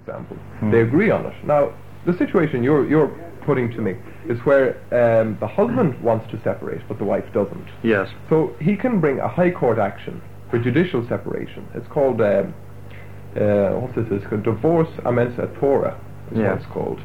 example. They agree on it. Now, the situation you're putting to me is where the husband wants to separate, but the wife doesn't. Yes. So he can bring a high court action for judicial separation. It's called, what's this? It's called divorce amens et fora, is what it's called.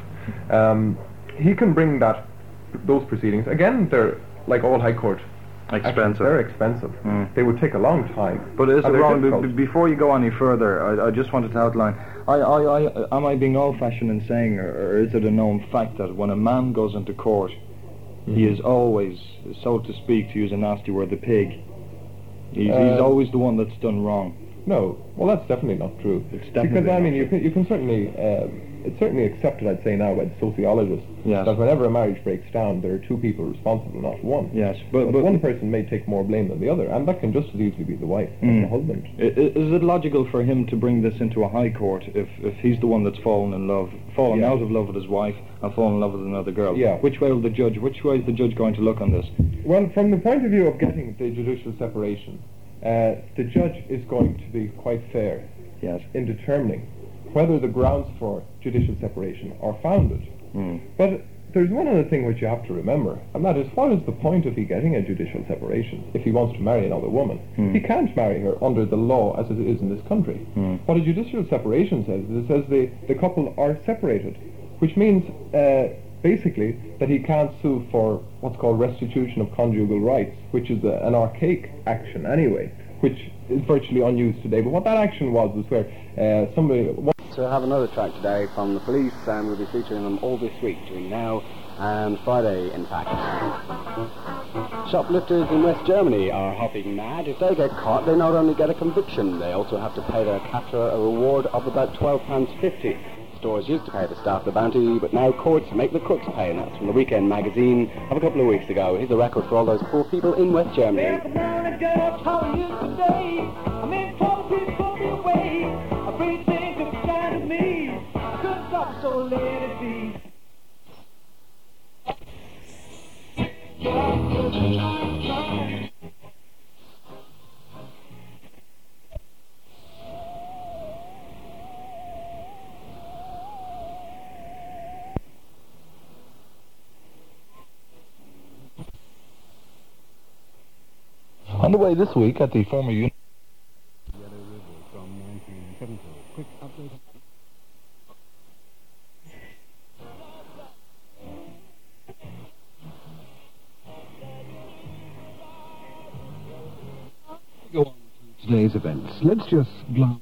He can bring those proceedings. Again, they're like all high court. Expensive. They're expensive. They would take a long time. But is it wrong? Before you go any further, I just wanted to outline. Am I being old-fashioned in saying, or is it a known fact that when a man goes into court, he is always, so to speak, to use a nasty word, the pig? He's always the one that's done wrong. No, well, that's definitely not true. It's definitely because I not mean, true. you can certainly. It's certainly accepted, I'd say now, by the sociologists, that whenever a marriage breaks down, there are two people responsible, not one. Yes, but one person may take more blame than the other, and that can just as easily be the wife and the husband. Is it logical for him to bring this into a high court if he's the one that's fallen out of love with his wife and fallen in love with another girl? Yeah. Which way is the judge going to look on this? Well, from the point of view of getting the judicial separation, the judge is going to be quite fair in determining whether the grounds for judicial separation are founded. But there's one other thing which you have to remember, and that is, what is the point of he getting a judicial separation if he wants to marry another woman? He can't marry her under the law as it is in this country. What a judicial separation says is it says the couple are separated, which means basically that he can't sue for what's called restitution of conjugal rights, which is an archaic action anyway, which is virtually unused today. But what that action was where somebody... To have another track today from the police, and we'll be featuring them all this week, between now and Friday, in fact. Shoplifters in West Germany are hopping mad. If they get caught, they not only get a conviction, they also have to pay their captor a reward of about £12.50. Stores used to pay the staff the bounty, but now courts make the crooks pay, and that's from the Weekend magazine of a couple of weeks ago. Here's a record for all those poor people in West Germany. So let it be. Underway this week at the former Yellow River from 1970. Quick update. Go on to today's events. Let's just glance.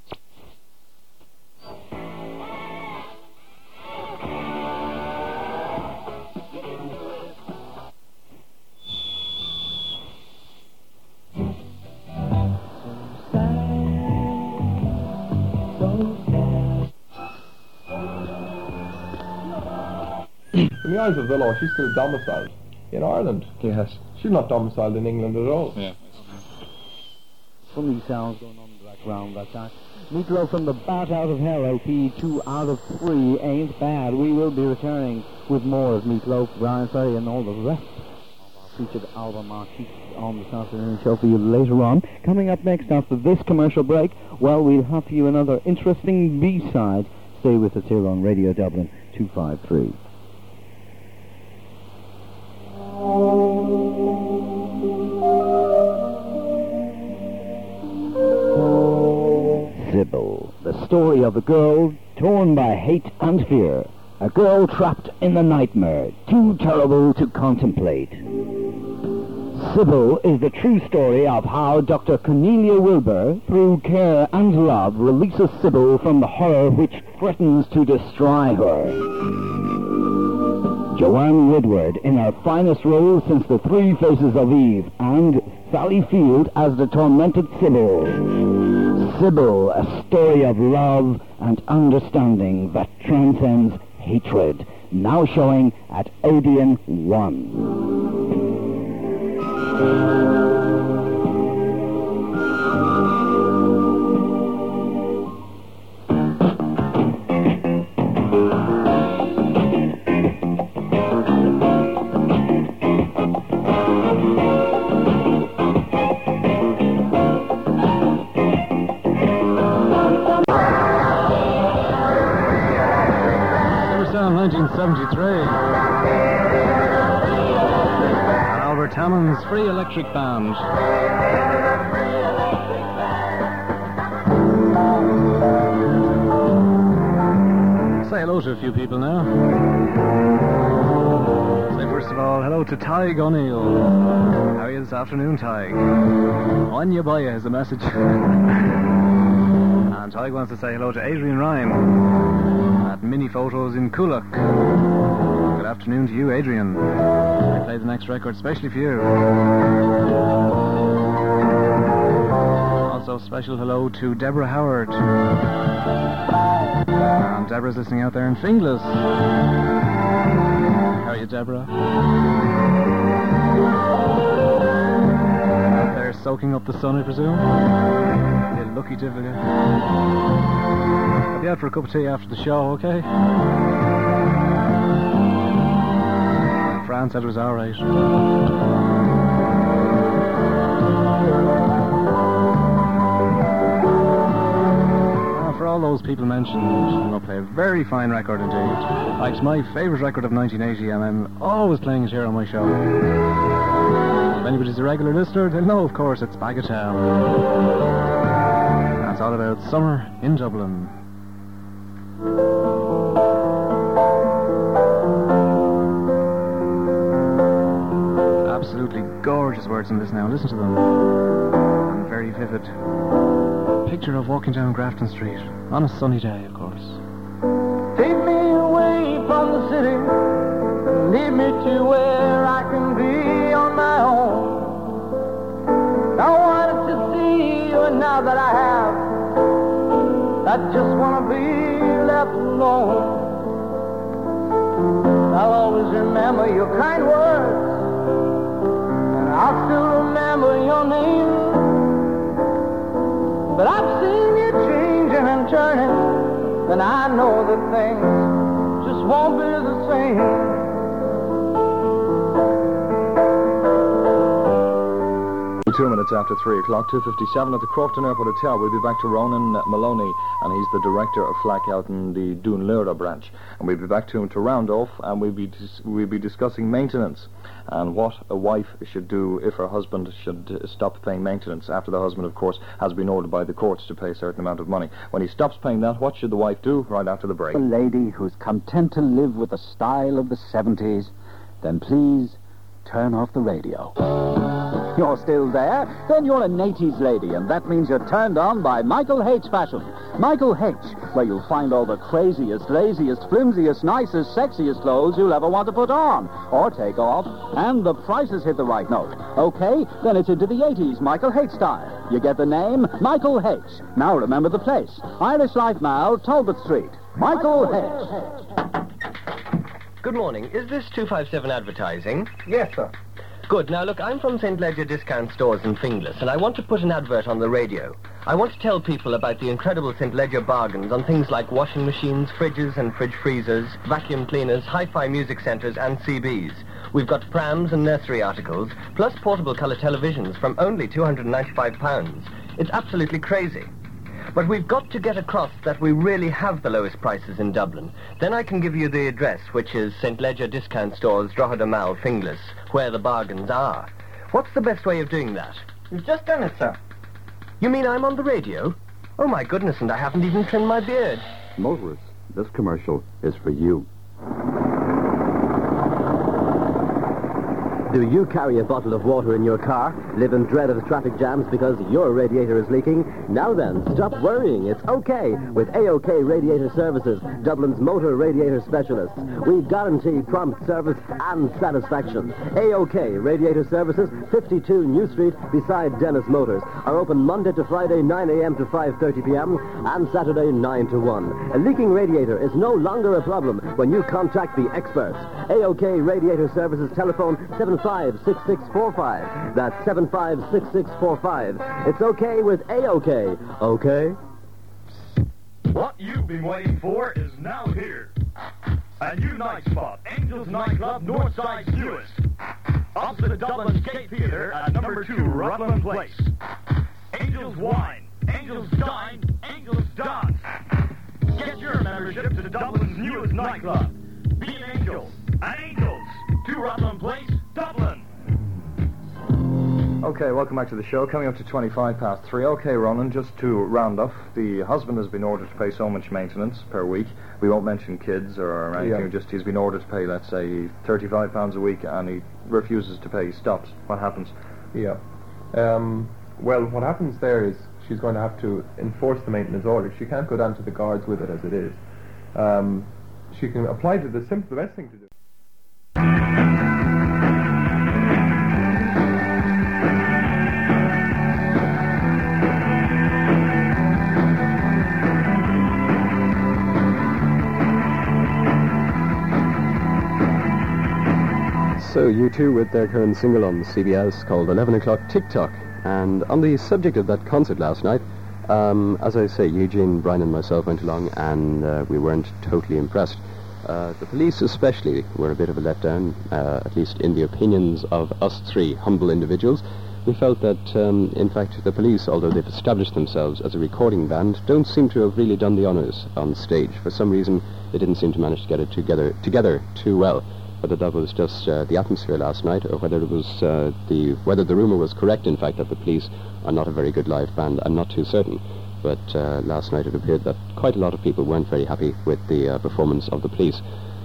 In the eyes of the law, she's still domiciled in Ireland. Yes. She's not domiciled in England at all. Yeah. Funny sounds going on in the background like that. Meatloaf from the Bat Out of Hell LP, 2 out of 3 ain't bad. We will be returning with more of Meatloaf, Brian Ferry, and all the rest of our featured album artists on this afternoon show for you later on. Coming up next after this commercial break, well, we'll have for you another interesting B-side. Stay with us here on Radio Dublin 253. Sybil, the story of a girl torn by hate and fear. A girl trapped in the nightmare, too terrible to contemplate. Sybil is the true story of how Dr. Cornelia Wilbur, through care and love, releases Sybil from the horror which threatens to destroy her. Joanne Woodward in her finest role since The Three Faces of Eve, and Sally Field as the tormented Sybil. Sybil, a story of love and understanding that transcends hatred. Now showing at Odeon 1. 1973. And Albert Hammond's Free Electric Band. Say hello to a few people now. Say first of all, hello to Tig O'Neill. How are you this afternoon, Tig? On you by you is the message. And Tig wants to say hello to Adrian Ryan at Mini Photos in Coolock. Good afternoon to you, Adrian. I play the next record especially for you. Also, special hello to Deborah Howard. And Deborah's listening out there in Finglas. How are you, Deborah? Out there soaking up the sun, I presume? You're lucky to be. I'll be out for a cup of tea after the show, okay? Fran said it was alright. For all those people mentioned, I'm going to play a very fine record indeed. It's my favourite record of 1980, and I'm always playing it here on my show. If anybody's a regular listener, they'll know, of course, it's Bagatelle. That's all about summer in Dublin. Absolutely gorgeous words in this now. Listen to them. And very vivid. Picture of walking down Grafton Street on a sunny day, of course. Take me away from the city, lead me to where I can be on my own. I wanted to see you, and now that I have, I just want to be left alone. I'll always remember your kind words, and I'll still remember your name. But I've seen you changing and turning, and I know that things just won't be the same. 2 minutes after 3 o'clock, 2:57 at the Crofton Airport Hotel. We'll be back to Ronan Maloney, and he's the director of FLAC out in the Doonlura branch. And we'll be back to him to round off, and we'll be discussing maintenance and what a wife should do if her husband should stop paying maintenance after the husband, of course, has been ordered by the courts to pay a certain amount of money. When he stops paying that, what should the wife do? Right after the break. A lady who's content to live with the style of the 70s, then please turn off the radio. You're still there? Then you're an 80s lady, and that means you're turned on by Michael H. Fashion. Michael H., where you'll find all the craziest, laziest, flimsiest, nicest, sexiest clothes you'll ever want to put on or take off, and the prices hit the right note. Okay, then it's into the 80s Michael H. style. You get the name? Michael H. Now remember the place. Irish Life Mall, Talbot Street. Michael H. Good morning. Is this 257 Advertising? Yes, sir. Good. Now, look, I'm from St. Ledger Discount Stores in Finglas, and I want to put an advert on the radio. I want to tell people about the incredible St. Ledger bargains on things like washing machines, fridges and fridge freezers, vacuum cleaners, hi-fi music centres and CBs. We've got prams and nursery articles, plus portable colour televisions from only £295. It's absolutely crazy. But we've got to get across that we really have the lowest prices in Dublin. Then I can give you the address, which is St. Ledger Discount Stores, Drogheda Mall, Finglas, where the bargains are. What's the best way of doing that? You've just done it, sir. You mean I'm on the radio? Oh, my goodness, and I haven't even trimmed my beard. Motorists, this commercial is for you. Do you carry a bottle of water in your car? Live in dread of traffic jams because your radiator is leaking? Now then, stop worrying. It's okay with AOK Radiator Services, Dublin's motor radiator specialists. We guarantee prompt service and satisfaction. AOK Radiator Services, 52 New Street, beside Dennis Motors, are open Monday to Friday, 9 a.m. to 5:30 p.m. and Saturday, 9 to 1. A leaking radiator is no longer a problem when you contact the experts. AOK Radiator Services, telephone 756645. That's 756645. It's okay with AOK. Okay? What you've been waiting for is now here. A new night spot, Angels Nightclub, Northside newest. Opposite Dublin Skate Theatre at number 2 Rutland Place. Angels Wine, Angels Dine, Angels Dance. Get your membership to Dublin's newest nightclub. Be an angel. And Angels. 2 Rutland Place, Dublin. Okay, welcome back to the show. Coming up to 3:25. Okay, Ronan, just to round off, the husband has been ordered to pay so much maintenance per week. We won't mention kids or anything, just he's been ordered to pay, let's say, £35 a week, and he refuses to pay. He stops. What happens? Yeah. Well, what happens there is she's going to have to enforce the maintenance order. She can't go down to the guards with it as it is. She can apply to the best thing to do. So U2 with their current single on CBS called 11 O'Clock TikTok. And on the subject of that concert last night, as I say, Eugene, Brian and myself went along, and we weren't totally impressed. The police especially were a bit of a letdown, at least in the opinions of us three humble individuals. We felt that, in fact, the police, although they've established themselves as a recording band, don't seem to have really done the honours on stage. For some reason, they didn't seem to manage to get it together too well. Whether that was just the atmosphere last night, or whether it was whether the rumour was correct, in fact, that the police are not a very good live band, I'm not too certain. But last night it appeared that quite a lot of people weren't very happy with the performance of the police.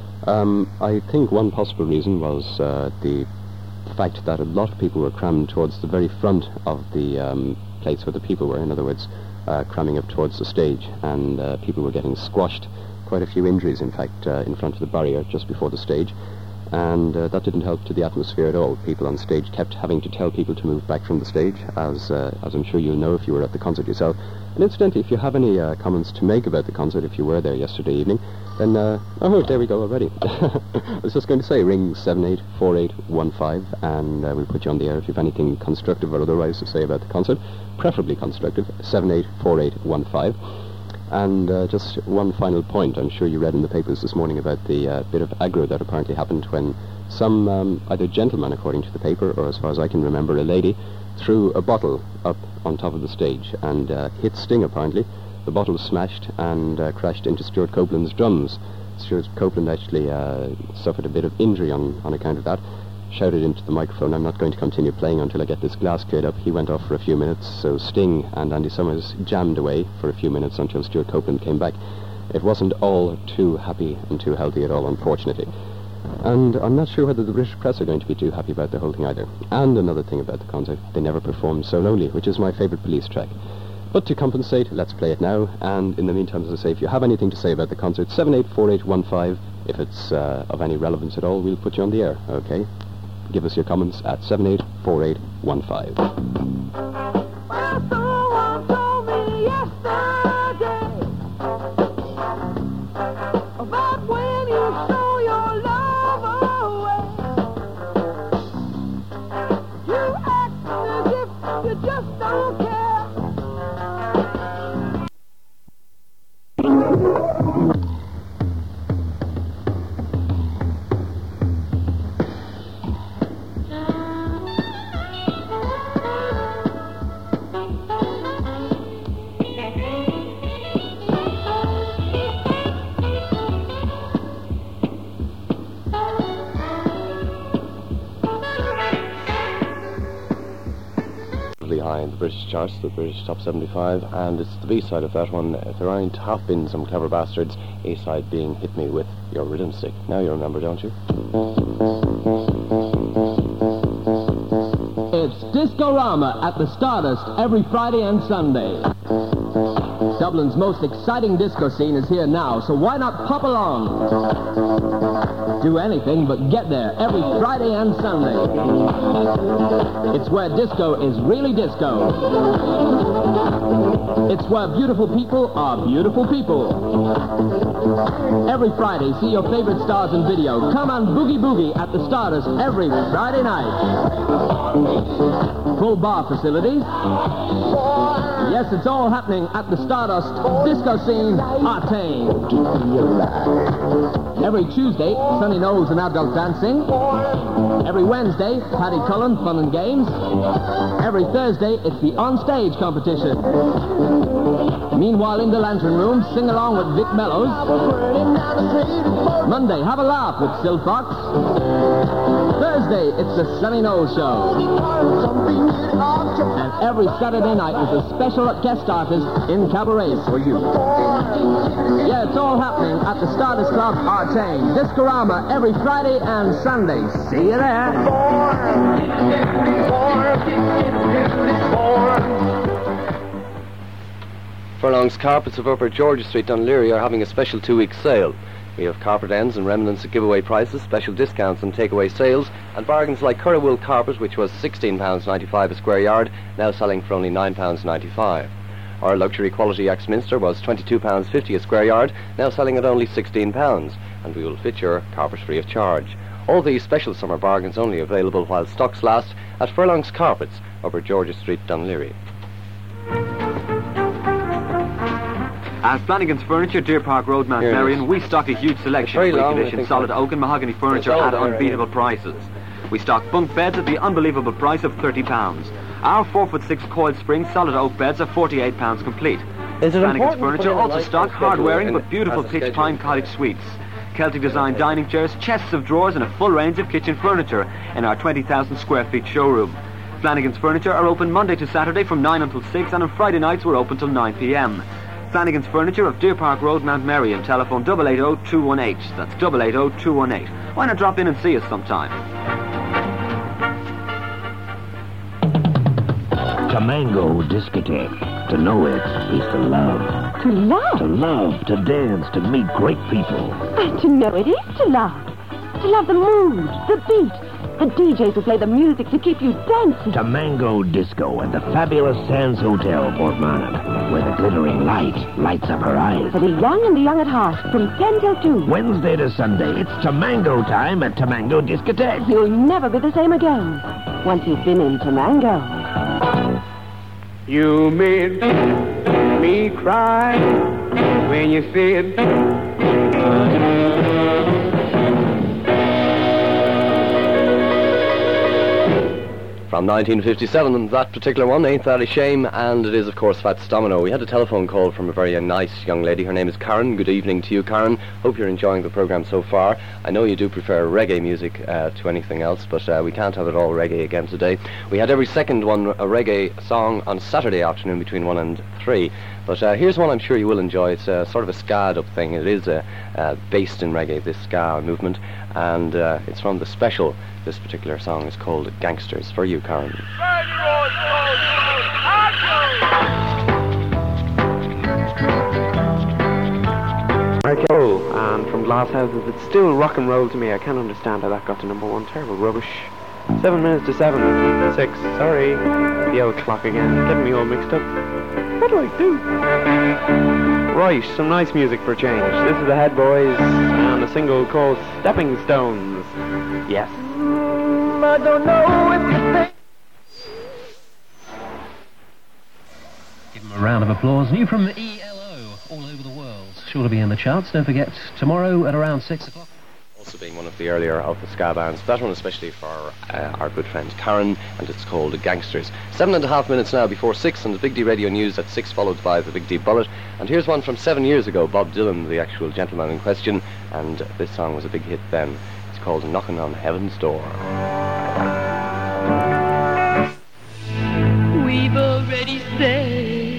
I think one possible reason was the fact that a lot of people were crammed towards the very front of the place where the people were, in other words, cramming up towards the stage, and people were getting squashed. Quite a few injuries, in fact, in front of the barrier just before the stage. And that didn't help to the atmosphere at all. People on stage kept having to tell people to move back from the stage, as I'm sure you'll know if you were at the concert yourself. And incidentally, if you have any comments to make about the concert, if you were there yesterday evening, then, oh, there we go already. I was just going to say, ring 784815, and we'll put you on the air if you have anything constructive or otherwise to say about the concert, preferably constructive, 784815. And just one final point. I'm sure you read in the papers this morning about the bit of aggro that apparently happened when some, either gentleman, according to the paper, or as far as I can remember, a lady, threw a bottle up on top of the stage and hit Sting, apparently. The bottle smashed and crashed into Stuart Copeland's drums. Stuart Copeland actually suffered a bit of injury on account of that. Shouted into the microphone, "I'm not going to continue playing until I get this glass cleared up." He went off for a few minutes, so Sting and Andy Summers jammed away for a few minutes until Stuart Copeland came back. It wasn't all too happy and too healthy at all, unfortunately. And I'm not sure whether the British press are going to be too happy about the whole thing either. And another thing about the concert, they never performed So Lonely, which is my favourite Police track. But to compensate, let's play it now. And in the meantime, as I say, if you have anything to say about the concert, 784815. If it's of any relevance at all, we'll put you on the air, okay? Give us your comments at 784815. Well, someone told me yesterday about when you show your love away. You act as if you just don't care. High in the British charts, the British Top 75, and it's the B-side of that one. There have been some clever bastards. A-side being Hit Me With Your Rhythm Stick. Now you remember, don't you? It's Disco-Rama at the Stardust every Friday and Sunday. Dublin's most exciting disco scene is here now, so why not pop along? Do anything but get there every Friday and Sunday. It's where disco is really disco. It's where beautiful people are beautiful people. Every Friday, see your favorite stars in video. Come on Boogie Boogie at the Stardust every Friday night. Full bar facilities. Yes, it's all happening at the Stardust disco scene, Artane. Every Tuesday, Sonny Knowles and Adult Dancing. Every Wednesday, Paddy Cullen, Fun and Games. Every Thursday, it's the on-stage competition. Meanwhile, in the Lantern Room, sing along with Vic Mellows. Monday, have a laugh with Sil Fox. Thursday, it's the Sonny Knowles Show. And every Saturday night is a special guest artist in cabaret for you. Yeah, it's all happening at the Stardust Club, Artane. Discorama every Friday and Sunday. See you there. Furlong's Carpets of Upper Georgia Street, Dunleary are having a special 2-week sale. We have carpet ends and remnants at giveaway prices, special discounts and takeaway sales, and bargains like Curra Wool carpet, which was £16.95 a square yard, now selling for only £9.95. Our luxury quality Axminster was £22.50 a square yard, now selling at only £16, and we will fit your carpet free of charge. All these special summer bargains only available while stocks last at Furlong's Carpets, Upper Georgia Street, Dunleary. At Flanagan's Furniture, Deer Park Road, Mount Marion, we stock a huge selection of pre-conditioned solid oak and mahogany furniture at unbeatable prices. We stock bunk beds at the unbelievable price of £30. Our 4'6" coiled spring solid oak beds are £48 complete. Flanagan's Furniture also stock hard-wearing but beautiful pitch pine cottage suites, Celtic design dining chairs, chests of drawers and a full range of kitchen furniture in our 20,000 square feet showroom. Flanagan's Furniture are open Monday to Saturday from 9 until 6, and on Friday nights we're open till 9 p.m. Flanagan's Furniture of Deer Park Road, Mount Marion. Telephone 880-218. That's 880-218. Why not drop in and see us sometime? Tamango Discotheque. To know it is to love. To love? To love, to dance, to meet great people. And to know it is to love. To love the mood, the beat, the DJs who play the music to keep you dancing. Tamango Disco at the fabulous Sands Hotel, Port Monaghan, where the glittering light lights up her eyes. For the young and the young at heart, from 10 till 2. Wednesday to Sunday, it's Tamango time at Tamango Discotheque. You'll never be the same again once you've been in Tamango. You made me cry when you said From 1957, that particular one, Ain't That a Shame, and it is, of course, Fats Domino. We had a telephone call from a very nice young lady. Her name is Karen. Good evening to you, Karen. Hope you're enjoying the programme so far. I know you do prefer reggae music to anything else, but we can't have it all reggae again today. We had every second one a reggae song on Saturday afternoon between 1 and 3. But here's one I'm sure you will enjoy. It's sort of a ska-up thing. It is based in reggae, this ska movement, and it's from The Special. This particular song is called Gangsters. For you, Karen. Oh, and from Glass Houses, it's still rock and roll to me. I can't understand how that got to number 1. Terrible rubbish. 7 minutes to 7. 6. Sorry. The old clock again. Getting me all mixed up. What do I do? Right, some nice music for a change. This is the Head Boys and a single called Stepping Stones. Yes. I don't know if you think. Give them a round of applause. New from ELO, all over the world. Sure to be in the charts. Don't forget, tomorrow at around 6 o'clock. Also being one of the earlier of the ska bands. That one especially for our good friend Karen, and it's called Gangsters. 7.5 minutes now before 6 on the Big D Radio News at 6, followed by the Big D Bullet. And here's one from 7 years ago, Bob Dylan, the actual gentleman in question, and this song was a big hit then. It's called Knocking on Heaven's Door. We've already said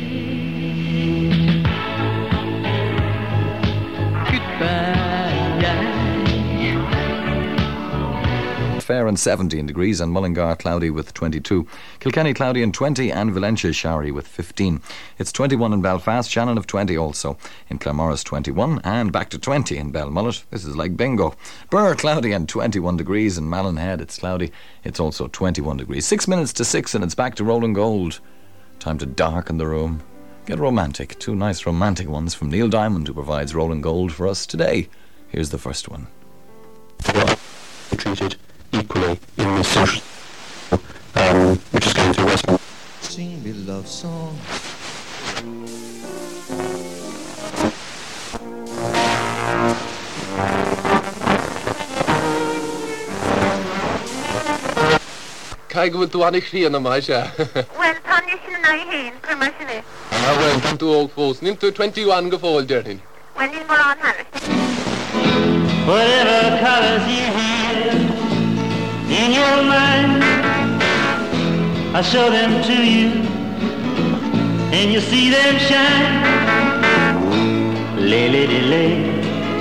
Fair and 17 degrees, and Mullingar cloudy with 22. Kilkenny cloudy and 20, and Valentia showery with 15. It's 21 in Belfast, Shannon of 20 also. In Claremorris 21, and back to 20 in Belmullet. This is like bingo. Birr cloudy and 21 degrees, and Mallinhead it's cloudy. It's also 21 degrees. 6 minutes to 6, and it's back to Rolling Gold. Time to darken the room. Get romantic. 2 nice romantic ones from Neil Diamond, who provides Rolling Gold for us today. Here's the first one. Treated equally in this social, which is going to Westminster. Sing me love song, Cai go tú anna chrían am mai se. Well, Tanya sin na hen, permission. Well, come to old folks. Nim to 21 go fall dertin. When you more on Harris. Whatever colors you have in your mind, I show them to you, and you see them shine. Lay, lady, lay,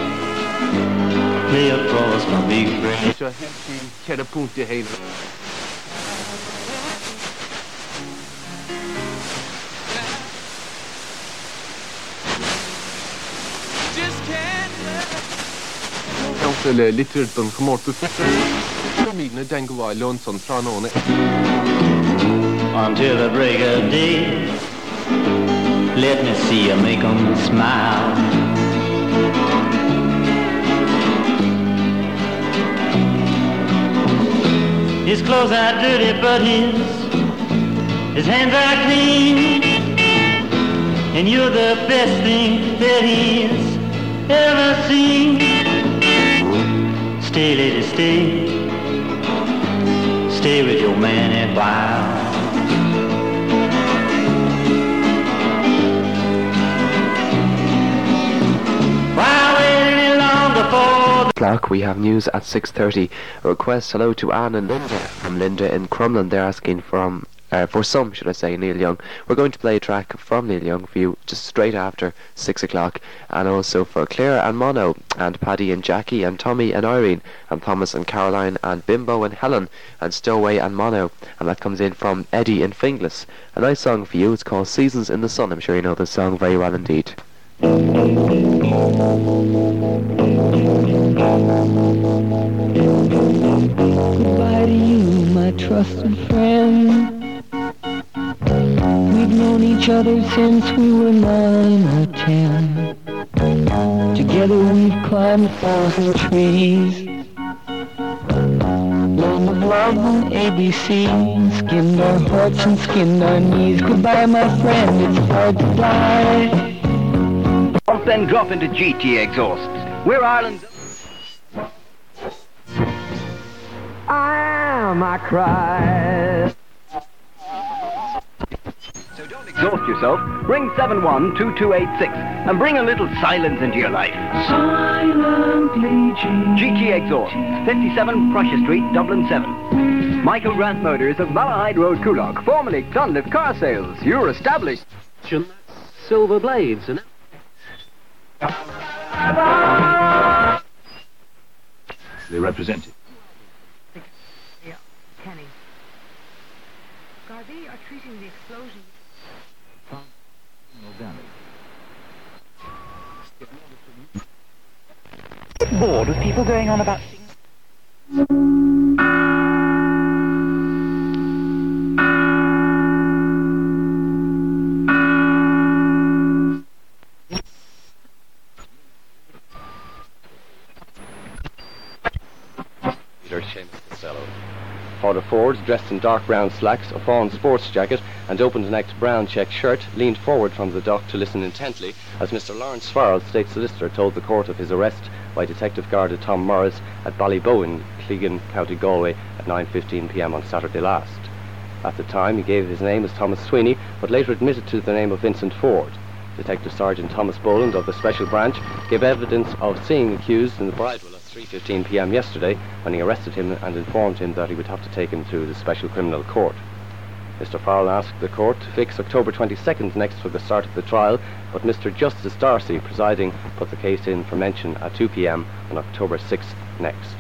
lay across my big brain. So had a punt to hail. Le litter don komortu mina dengo wa lonson tranone until the break of day. Let me see you make 'em smile. His clothes are dirty, but his hands are clean, and you're the best thing that he's ever seen. Stay, lady, stay with your man a while. Why wait any longer for the clock? We have news at 6:30. A request, hello to Anne and Linda from Linda in Crumlin. They're asking for some, should I say, Neil Young. We're going to play a track from Neil Young for you just straight after 6 o'clock, and also for Claire and Mono, and Paddy and Jackie, and Tommy and Irene, and Thomas and Caroline, and Bimbo and Helen, and Stowaway and Mono, and that comes in from Eddie in Finglas. A nice song for you. It's called Seasons in the Sun. I'm sure you know this song very well indeed. Goodbye to you, my trusted friend. We've known each other since we were 9 or 10. Together we've climbed 1,000 trees, learned of love and ABC, skinned our hearts and skinned our knees. Goodbye, my friend, it's hard to die. Pump then drop into GT exhausts. We're Ireland's... I cry. So don't exhaust yourself. Ring 712286 and bring a little silence into your life. Silently GT Exhaust, 57 Prussia Street, Dublin 7. Michael Grant Motors of Malahide Road, Coolock, formerly Clonliffe Car Sales. You're established. Silver blades and... They represented. Kenny. Gardaí are treating the explosion. Bored with people going on about things. Father Ford, dressed in dark brown slacks, a fawn sports jacket and open-necked brown check shirt, leaned forward from the dock to listen intently as Mr. Lawrence Farrell, State Solicitor, told the court of his arrest by Detective Garda Tom Morris at Ballybowen, Clegan, County Galway at 9:15 p.m. on Saturday last. At the time he gave his name as Thomas Sweeney, but later admitted to the name of Vincent Ford. Detective Sergeant Thomas Boland of the Special Branch gave evidence of seeing the accused in the Bridewell at 3:15 p.m. yesterday when he arrested him and informed him that he would have to take him to the Special Criminal Court. Mr. Farrell asked the court to fix October 22nd next for the start of the trial, but Mr. Justice Darcy, presiding, put the case in for mention at 2 p.m. on October 6th next.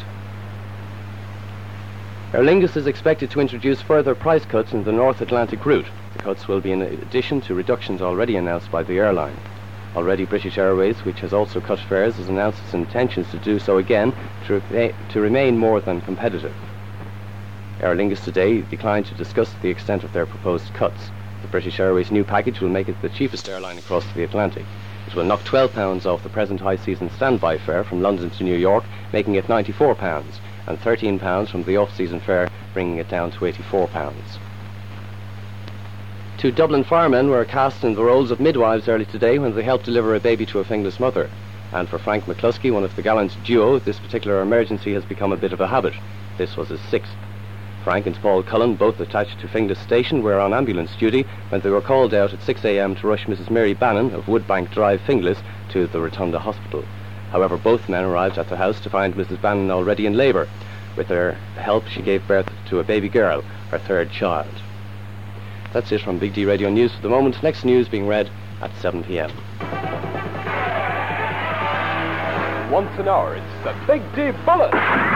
Aer Lingus is expected to introduce further price cuts in the North Atlantic route. The cuts will be in addition to reductions already announced by the airline. Already British Airways, which has also cut fares, has announced its intentions to do so again to remain more than competitive. Aer Lingus today declined to discuss the extent of their proposed cuts. The British Airways new package will make it the cheapest airline across the Atlantic. It will knock £12 off the present high season standby fare from London to New York, making it £94, and £13 from the off-season fare, bringing it down to £84. Two Dublin firemen were cast in the roles of midwives early today when they helped deliver a baby to a fingless mother. And for Frank McCluskey, one of the gallant duo, this particular emergency has become a bit of a habit. This was his 6th. Frank and Paul Cullen, both attached to Finglas Station, were on ambulance duty when they were called out at 6 a.m. to rush Mrs. Mary Bannon of Woodbank Drive, Finglas, to the Rotunda Hospital. However, both men arrived at the house to find Mrs. Bannon already in labour. With their help, she gave birth to a baby girl, her 3rd child. That's it from Big D Radio News for the moment. Next news being read at 7 p.m. Once an hour, it's the Big D Bullet.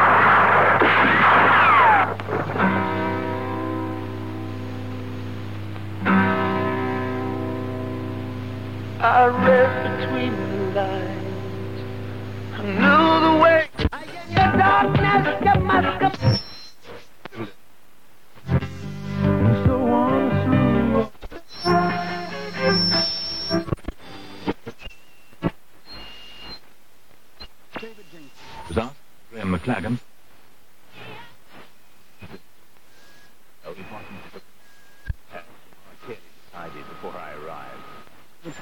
I read between the lines. I knew the way. I get your darkness, you must come. So on through. David Jenkins was asked, Graham McLagan. Oh, he wanted to clearly decided before I arrived.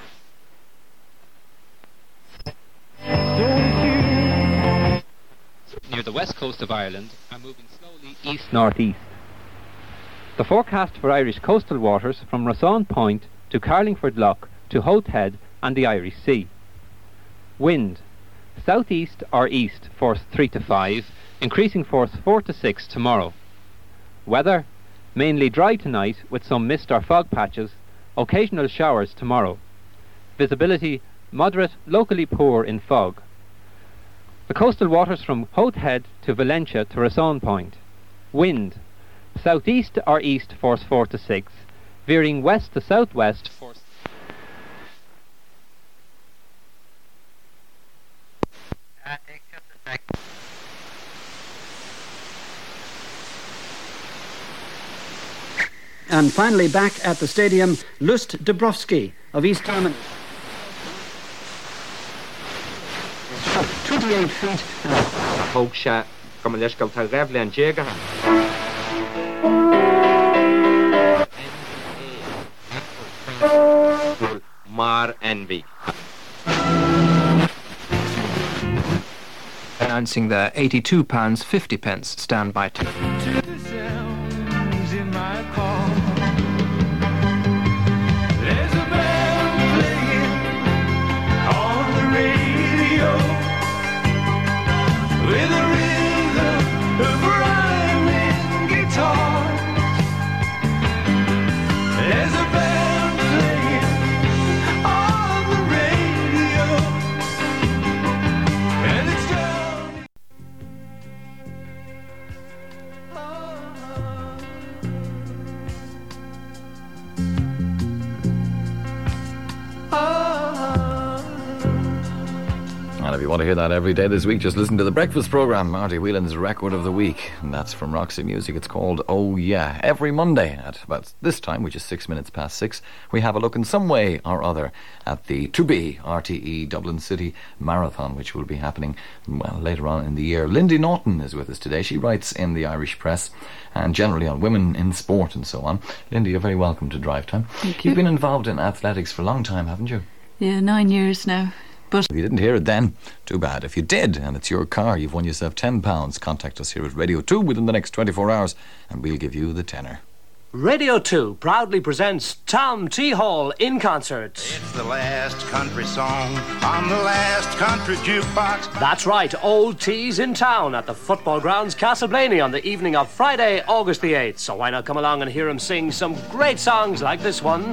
Near the west coast of Ireland are moving slowly east-northeast. The forecast for Irish coastal waters from Rossan Point to Carlingford Lough to Howth Head and the Irish Sea. Wind, southeast or east, force 3 to 5, increasing force 4 to 6 tomorrow. Weather, mainly dry tonight with some mist or fog patches, occasional showers tomorrow. Visibility, moderate, locally poor in fog. The coastal waters from Howth Head to Valentia to Rossan Point. Wind, southeast or east, force 4 to 6, veering west to southwest, force... And finally back at the stadium, Lust Dubrovsky of East Germany. 28 feet. Hogsha, Kamaleshka, Tagrevle and Jega. Mar Envy. Announcing the £82.50 standby ticket. And if you want to hear that every day this week, just listen to the breakfast programme, Marty Whelan's Record of the Week. And that's from Roxy Music. It's called Oh Yeah. Every Monday at about this time, which is 6 minutes past 6, we have a look in some way or other at the To Be RTE Dublin City Marathon, which will be happening later on in the year. Lindy Norton is with us today. She writes in the Irish Press and generally on women in sport and so on. Lindy, you're very welcome to Drive Time. Thank you. You've been involved in athletics for a long time, haven't you? Yeah, 9 years now. But if you didn't hear it then, too bad. If you did, and it's your car, you've won yourself £10. Contact us here at Radio 2 within the next 24 hours, and we'll give you the tenner. Radio 2 proudly presents Tom T. Hall in concert. It's the last country song on the last country jukebox. That's right, Old T's in town at the football grounds Castleblaney on the evening of Friday, August the 8th. So why not come along and hear him sing some great songs like this one?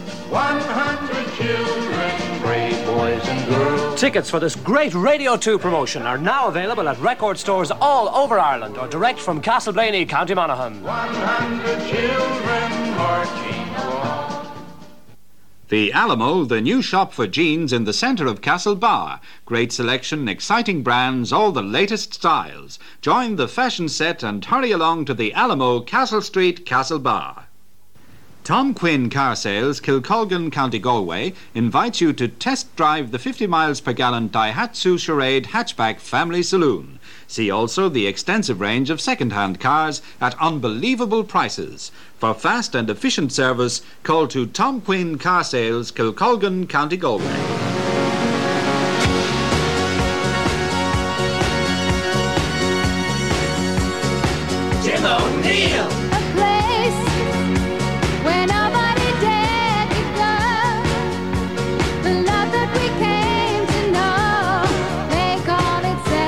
100 children, brave boys and girls. Tickets for this great Radio 2 promotion are now available at record stores all over Ireland or direct from Castleblaney, County Monaghan. 100 children marching along. The Alamo, the new shop for jeans in the centre of Castlebar. Great selection, exciting brands, all the latest styles. Join the fashion set and hurry along to the Alamo, Castle Street, Castlebar. Tom Quinn Car Sales, Kilcolgan, County Galway, invites you to test drive the 50 miles per gallon Daihatsu Charade hatchback family saloon. See also the extensive range of second-hand cars at unbelievable prices. For fast and efficient service, call to Tom Quinn Car Sales, Kilcolgan, County Galway. Jim O'Neill. A place where nobody dared to go. The love that we came to know, they call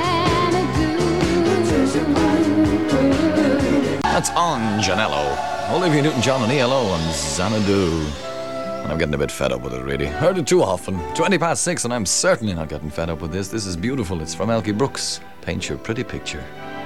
it Xanadu. That's on Janello. Olivia Newton-John and ELO on Xanadu. And I'm getting a bit fed up with it, really. Heard it too often. 6:20, and I'm certainly not getting fed up with this. This is beautiful. It's from Elkie Brooks. Paint your pretty picture.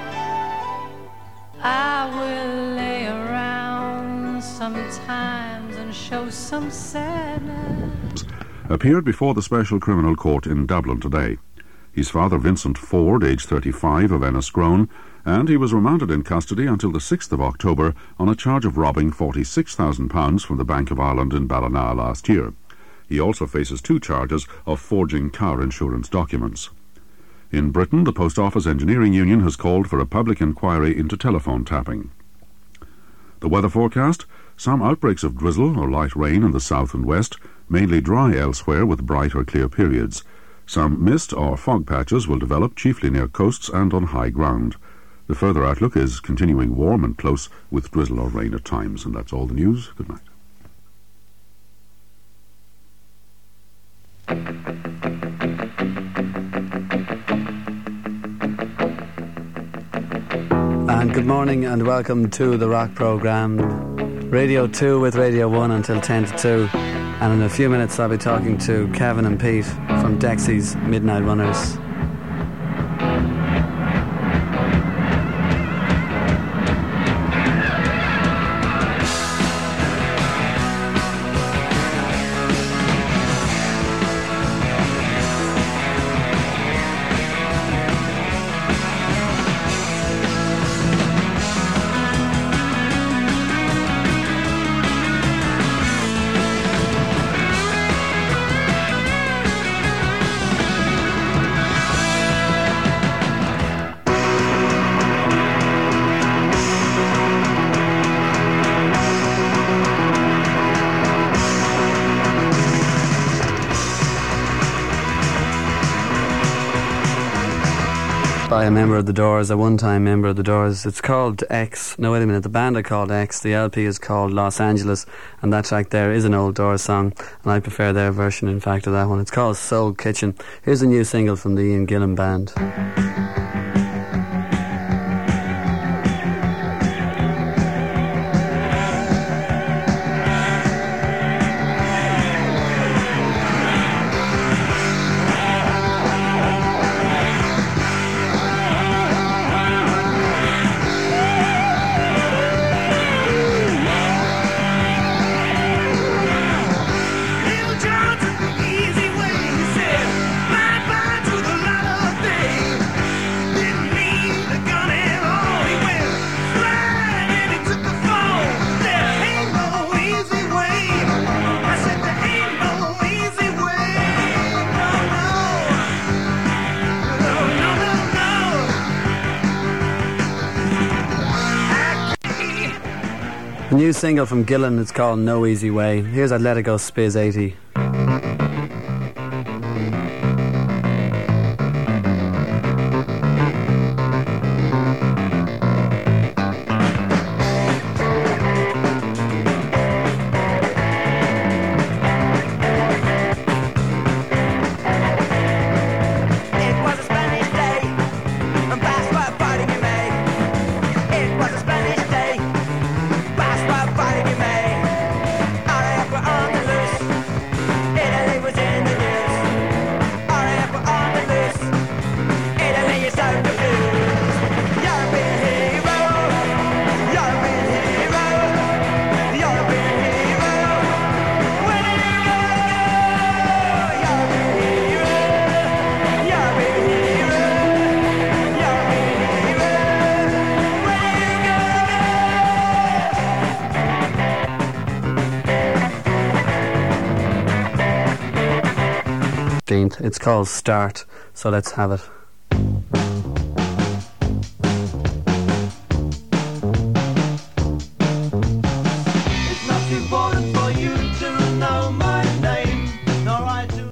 I will lay around sometimes and show some sadness. Appeared before the Special Criminal Court in Dublin today. His father, Vincent Ford, aged 35, of Enniscrone, and he was remanded in custody until the 6th of October on a charge of robbing £46,000 from the Bank of Ireland in Ballina last year. He also faces 2 charges of forging car insurance documents. In Britain, the Post Office Engineering Union has called for a public inquiry into telephone tapping. The weather forecast: some outbreaks of drizzle or light rain in the south and west, mainly dry elsewhere with bright or clear periods. Some mist or fog patches will develop chiefly near coasts and on high ground. The further outlook is continuing warm and close with drizzle or rain at times. And that's all the news. Good night. And good morning and welcome to the Rock Programme. Radio 2 with Radio 1 until 10 to 2. And in a few minutes I'll be talking to Kevin and Pete from Dexy's Midnight Runners. By a member of the Doors, a one-time member of the Doors. It's called X. No, wait a minute. The band are called X. The LP is called Los Angeles, and that track there is an old Doors song, and I prefer their version, in fact, of that one. It's called Soul Kitchen. Here's a new single from the Ian Gillan Band. A new single from Gillan, it's called No Easy Way. Here's I'd Let It Go Spiz 80. It's called Start, so let's have it. It's not important for you to know my name, nor I to...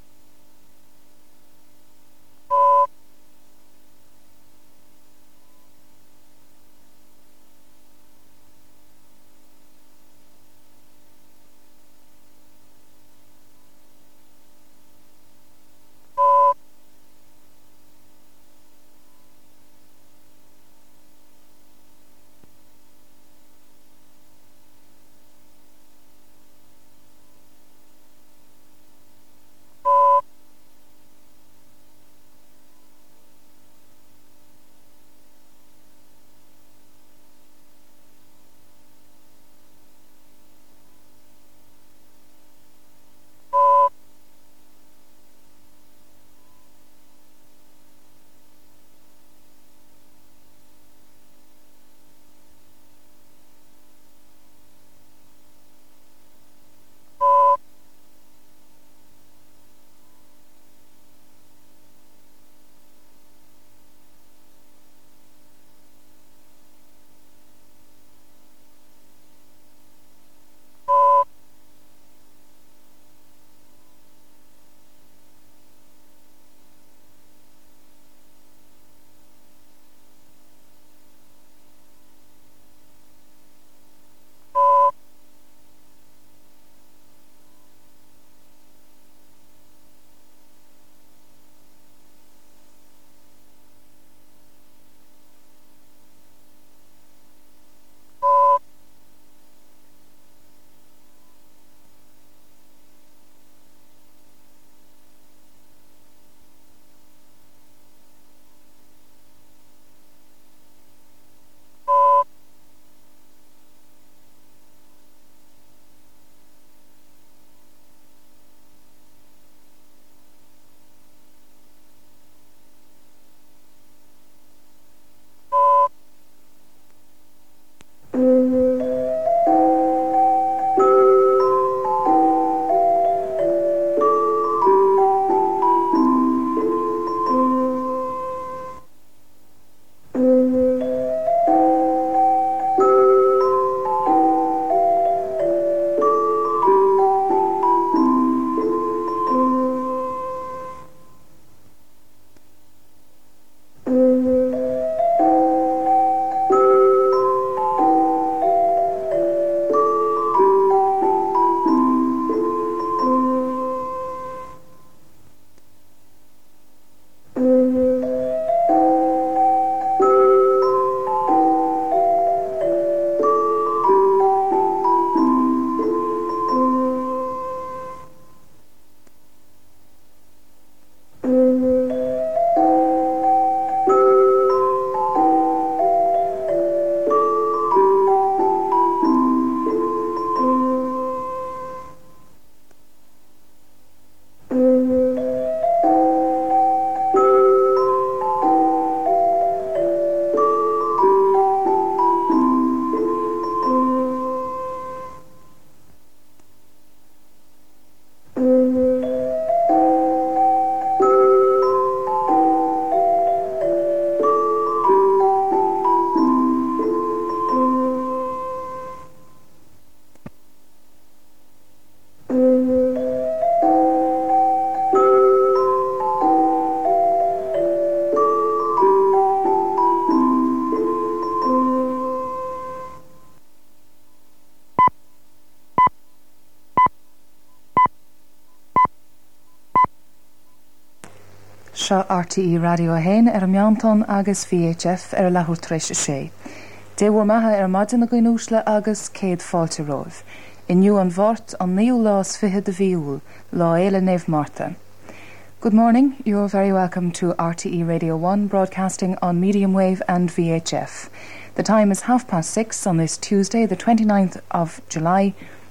Seo RTE Radio a héin ar meanton agus VHF ar a lethúr treis sé. Déhfuair maithe ar maidin na gcuinúsla agus céad fáilte roimh. Inniu an bhort an 9:20 de bhíúil, lá éile Neve Martha. Good morning, you're very welcome to RTE Radio 1 broadcasting on medium wave and VHF. The time is 6:30 on this Tuesday, the 29th of July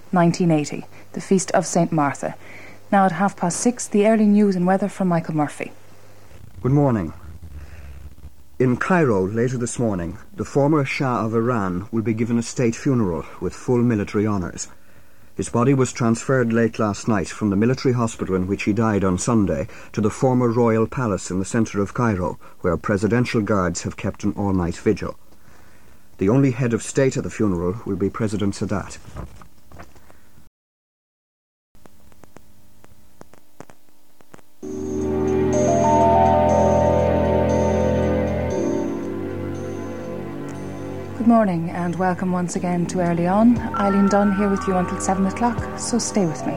1980, the Feast of St. Martha. Now at 6:30, the early news and weather from Michael Murphy. Good morning. In Cairo later this morning, the former Shah of Iran will be given a state funeral with full military honours. His body was transferred late last night from the military hospital in which he died on Sunday to the former royal palace in the centre of Cairo, where presidential guards have kept an all-night vigil. The only head of state at the funeral will be President Sadat. Good morning and welcome once again to Early On. Eileen Dunn here with you until 7 o'clock, so stay with me.